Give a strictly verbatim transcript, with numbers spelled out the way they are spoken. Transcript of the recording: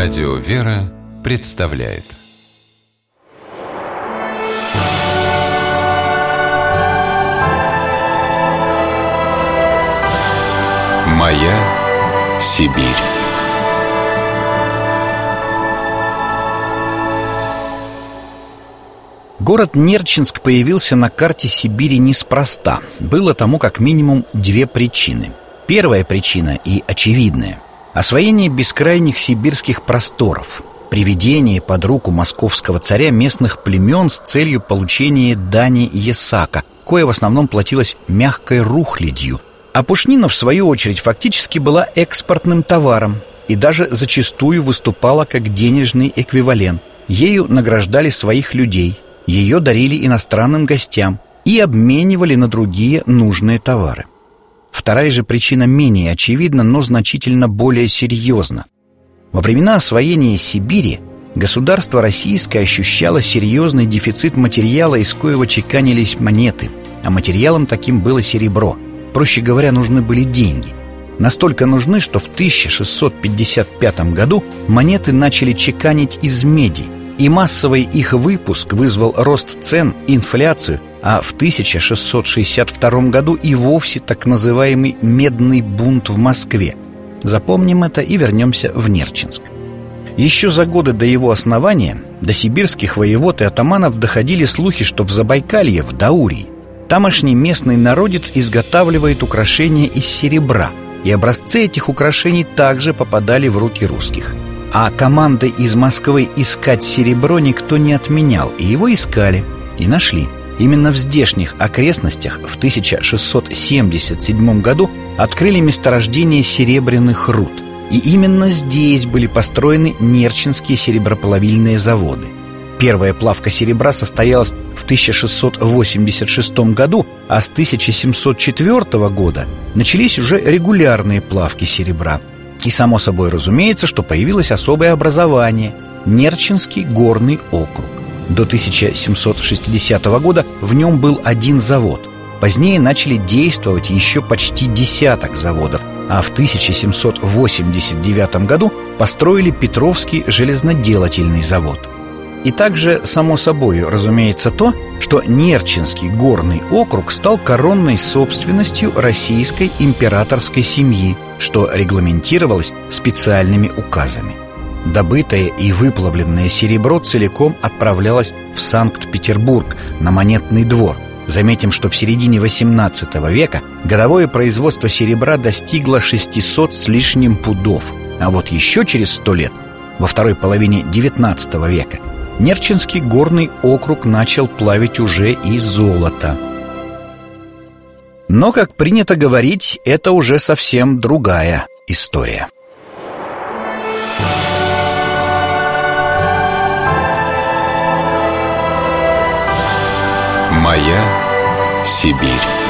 Радио «Вера» представляет «Моя Сибирь». Город Нерчинск появился на карте Сибири неспроста. Было тому как минимум две причины. Первая причина, и очевидная: освоение бескрайних сибирских просторов, приведение под руку московского царя местных племен с целью получения дани ясака, кое в основном платилось мягкой рухлядью. А пушнина, в свою очередь, фактически была экспортным товаром и даже зачастую выступала как денежный эквивалент. Ею награждали своих людей, ее дарили иностранным гостям и обменивали на другие нужные товары. Вторая же причина менее очевидна, но значительно более серьезна. Во времена освоения Сибири государство российское ощущало серьезный дефицит материала, из коего чеканились монеты, а материалом таким было серебро. Проще говоря, нужны были деньги. Настолько нужны, что в тысяча шестьсот пятьдесят пятом году монеты начали чеканить из меди, и массовый их выпуск вызвал рост цен, инфляцию, а в тысяча шестьсот шестьдесят втором году и вовсе так называемый «медный бунт» в Москве. Запомним это и вернемся в Нерчинск. Еще за годы до его основания до сибирских воевод и атаманов доходили слухи, что в Забайкалье, в Даурии, тамошний местный народец изготавливает украшения из серебра, и образцы этих украшений также попадали в руки русских. А команды из Москвы искать серебро никто не отменял, и его искали, и нашли. Именно в здешних окрестностях в тысяча шестьсот семьдесят седьмом году открыли месторождение серебряных руд. И именно здесь были построены Нерчинские сереброплавильные заводы. Первая плавка серебра состоялась в тысяча шестьсот восемьдесят шестом году, а с тысяча семьсот четвёртого года начались уже регулярные плавки серебра. И само собой разумеется, что появилось особое образование – Нерчинский горный округ. До тысяча семьсот шестидесятого года в нем был один завод. Позднее начали действовать еще почти десяток заводов, а в тысяча семьсот восемьдесят девятом году построили Петровский железноделательный завод. И также, само собой, разумеется, то, что Нерчинский горный округ стал коронной собственностью российской императорской семьи, что регламентировалось специальными указами. Добытое и выплавленное серебро целиком отправлялось в Санкт-Петербург на монетный двор. Заметим, что в середине восемнадцатого века годовое производство серебра достигло шестисот с лишним пудов. А вот еще через сто лет, во второй половине девятнадцатого века, Нерчинский горный округ начал плавить уже и золото. Но, как принято говорить, это уже совсем другая история. «Моя Сибирь».